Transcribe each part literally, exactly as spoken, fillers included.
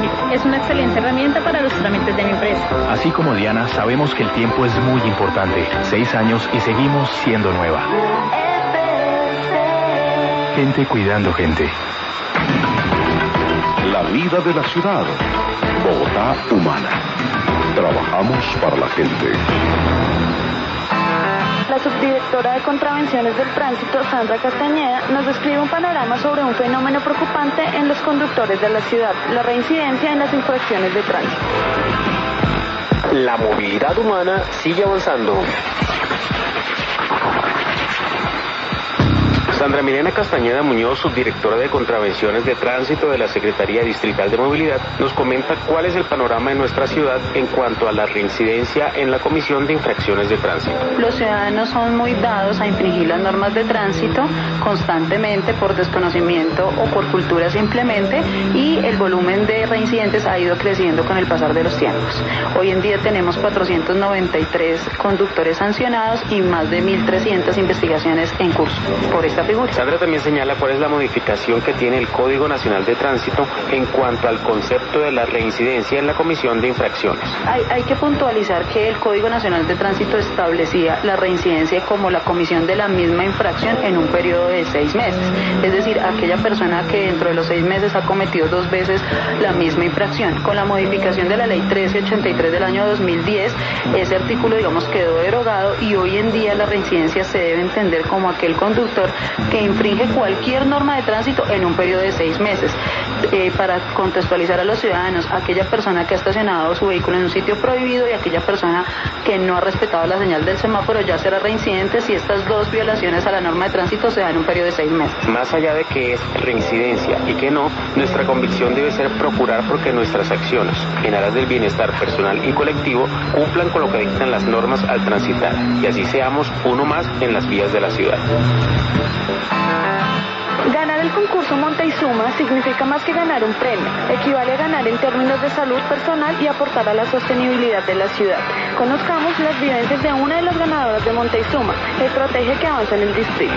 público. Es una excelente herramienta para los trámites de mi empresa. Así como Diana, sabemos que el tiempo es muy importante. Seis años y seguimos siendo nueva. Gente cuidando gente. La vida de la ciudad. Bogotá humana. Trabajamos para la gente. La subdirectora de Contravenciones del Tránsito, Sandra Castañeda, nos describe un panorama sobre un fenómeno preocupante en los conductores de la ciudad, la reincidencia en las infracciones de tránsito. La movilidad humana sigue avanzando. Sandra Milena Castañeda Muñoz, subdirectora de Contravenciones de Tránsito de la Secretaría Distrital de Movilidad, nos comenta cuál es el panorama de nuestra ciudad en cuanto a la reincidencia en la comisión de infracciones de tránsito. Los ciudadanos son muy dados a infringir las normas de tránsito constantemente por desconocimiento o por cultura simplemente, y el volumen de reincidentes ha ido creciendo con el pasar de los tiempos. Hoy en día tenemos cuatrocientos noventa y tres conductores sancionados y más de mil trescientas investigaciones en curso por esta figura. Sandra también señala cuál es la modificación que tiene el Código Nacional de Tránsito en cuanto al concepto de la reincidencia en la comisión de infracciones. Hay, hay que puntualizar que el Código Nacional de Tránsito establecía la reincidencia como la comisión de la misma infracción en un periodo de seis meses. Es decir, aquella persona que dentro de los seis meses ha cometido dos veces la misma infracción. Con la modificación de la Ley trece ochenta y tres del año dos mil diez, ese artículo, digamos, quedó derogado y hoy en día la reincidencia se debe entender como aquel conductor que infringe cualquier norma de tránsito en un periodo de seis meses. Eh, para contextualizar a los ciudadanos, aquella persona que ha estacionado su vehículo en un sitio prohibido y aquella persona que no ha respetado la señal del semáforo ya será reincidente si estas dos violaciones a la norma de tránsito se dan en un periodo de seis meses. Más allá de que es reincidencia y que no, nuestra convicción debe ser procurar porque nuestras acciones, en aras del bienestar personal y colectivo, cumplan con lo que dictan las normas al transitar y así seamos uno más en las vías de la ciudad. Ganar el concurso Monta y Suma significa más que ganar un premio. Equivale a ganar en términos de salud personal y aportar a la sostenibilidad de la ciudad. Conozcamos las vivencias de una de las ganadoras de Monta y Suma, estrategia que avanza en el distrito.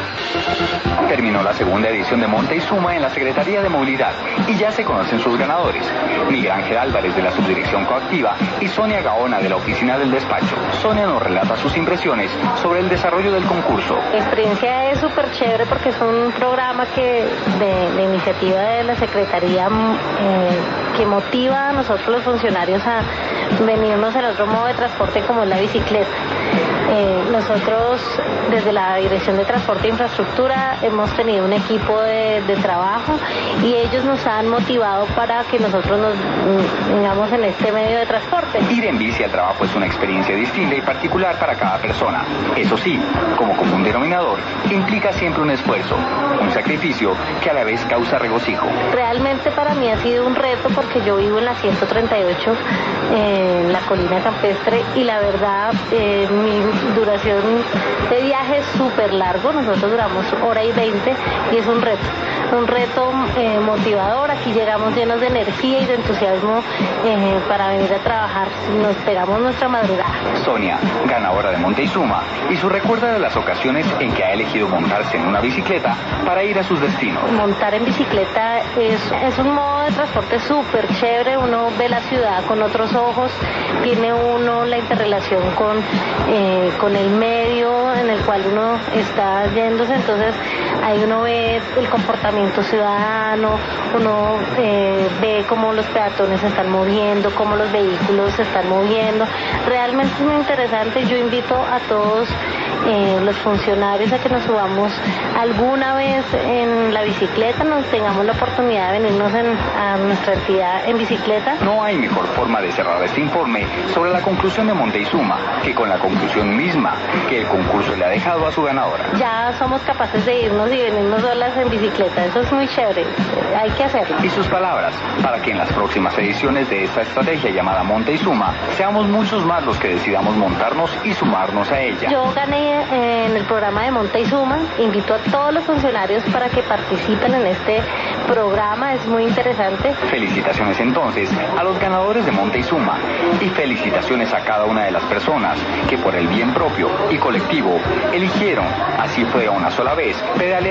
Terminó la segunda edición de Monta y Suma en la Secretaría de Movilidad y ya se conocen sus ganadores. Miguel Ángel Álvarez de la Subdirección Coactiva y Sonia Gaona de la Oficina del Despacho. Sonia nos relata sus impresiones sobre el desarrollo del concurso. La experiencia es súper chévere porque es un programa que de, de iniciativa de la Secretaría eh, que motiva a nosotros los funcionarios a venirnos al otro modo de transporte como es la bicicleta. Eh, nosotros desde la Dirección de Transporte e Infraestructura hemos tenido un equipo de, de trabajo y ellos nos han motivado para que nosotros nos vengamos en este medio de transporte. Ir en bici al trabajo es una experiencia distinta y particular para cada persona. Eso sí, como común denominador, implica siempre un esfuerzo, un sacrificio que a la vez causa regocijo. Realmente para mí ha sido un reto porque yo vivo en la ciento treinta y ocho, eh, en la colina campestre, y la verdad eh, mi duración de viaje es súper largo. Nosotros duramos hora y veinte y es un reto, un reto eh, motivador. Aquí llegamos llenos de energía y de entusiasmo eh, para venir a trabajar. Nos pegamos nuestra madrugada. Sonia, ganadora de Monta y Suma, y su recuerda de las ocasiones en que ha elegido montarse en una bicicleta para ir a sus destinos. Montar en bicicleta es, es un modo de transporte súper chévere. Uno ve la ciudad con otros ojos, tiene uno la interrelación con eh, con el medio en el cual uno está yéndose, entonces ahí uno ve el comportamiento ciudadano, uno eh, ve cómo los peatones se están moviendo, cómo los vehículos se están moviendo. Realmente es muy interesante. Yo invito a todos eh, los funcionarios a que nos subamos alguna vez en la bicicleta, nos tengamos la oportunidad de venirnos en, a nuestra entidad en bicicleta. No hay mejor forma de cerrar este informe sobre la conclusión de Monta y Suma que con la conclusión misma que el concurso le ha dejado a su ganadora. Ya somos capaces de irnos y venirnos solas en bicicleta, eso es muy chévere, hay que hacerlo. Y sus palabras, para que en las próximas ediciones de esta estrategia llamada Monta y Suma, seamos muchos más los que decidamos montarnos y sumarnos a ella. Yo gané en el programa de Monta y Suma, invito a todos los funcionarios para que participen en este programa, es muy interesante. Felicitaciones entonces a los ganadores de Monta y Suma y felicitaciones a cada una de las personas que por el bien propio y colectivo eligieron, así fue a una sola vez, pedalear